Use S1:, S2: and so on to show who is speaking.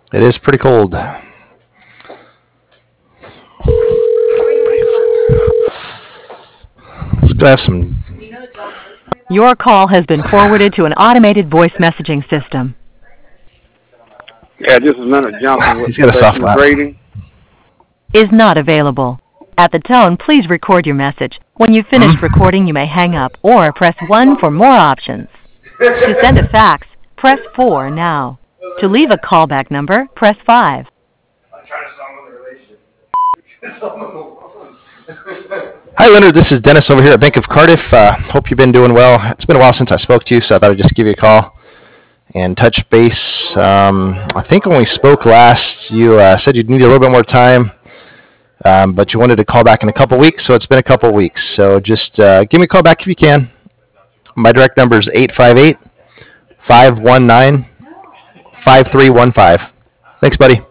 S1: It is pretty cold. Let's go have some.
S2: Your call has been forwarded to an automated voice messaging system.
S3: Yeah, this is Leonard Johnson with
S1: He's got a soft laugh.
S3: Grading.
S2: Is not available. At the tone, please record your message. When you've finished recording, you may hang up or press 1 for more options. To send a fax, press 4 now. To leave a callback number, press 5.
S1: Hi, Leonard. This is Dennis over here at Bank of Cardiff. Hope you've been doing well. It's been a while since I spoke to you, so I thought I'd just give you a call and touch base. I think when we spoke last, you said you'd need a little bit more time, but you wanted to call back in a couple weeks, so it's been a couple weeks. So just give me a call back if you can. My direct number is 858-519-5315. Thanks, buddy.